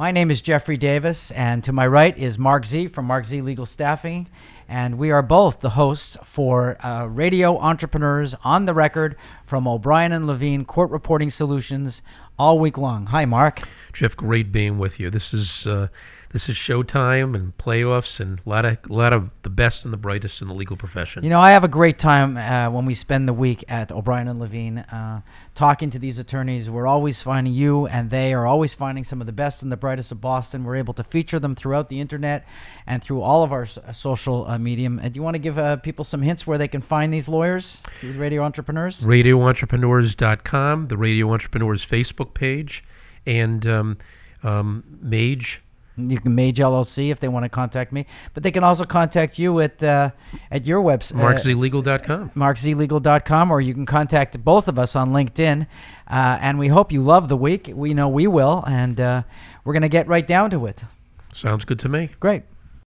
My name is Jeffrey Davis, and to my right is Mark Z from Mark Z Legal Staffing, and we are both the hosts for Radio Entrepreneurs on the Record from O'Brien and Levine Court Reporting Solutions all week long. Hi, Mark. Jeff, great being with you. This is showtime and playoffs and a lot of the best and the brightest in the legal profession. You know, I have a great time when we spend the week at O'Brien and Levine talking to these attorneys. We're always finding you, and they are always finding some of the best and the brightest of Boston. We're able to feature them throughout the internet and through all of our social medium. Do you want to give people some hints where they can find these lawyers through Radio Entrepreneurs? RadioEntrepreneurs.com, the Radio Entrepreneurs Facebook page, and Mage. You can Mage LLC if they want to contact me, but they can also contact you at your website, MarkZLegal.com. MarkZLegal.com, or you can contact both of us on LinkedIn. And we hope you love the week. We know we will, and we're going to get right down to it. Sounds good to me. Great.